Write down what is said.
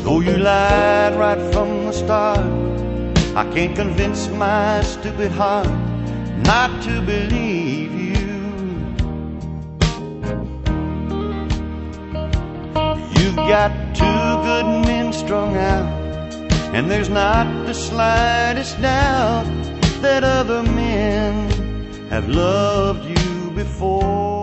Though you lied right from the start, I can't convince my stupid heart not to believe you. You've got two good men strung out, and there's not the slightest doubt that other men have loved you before.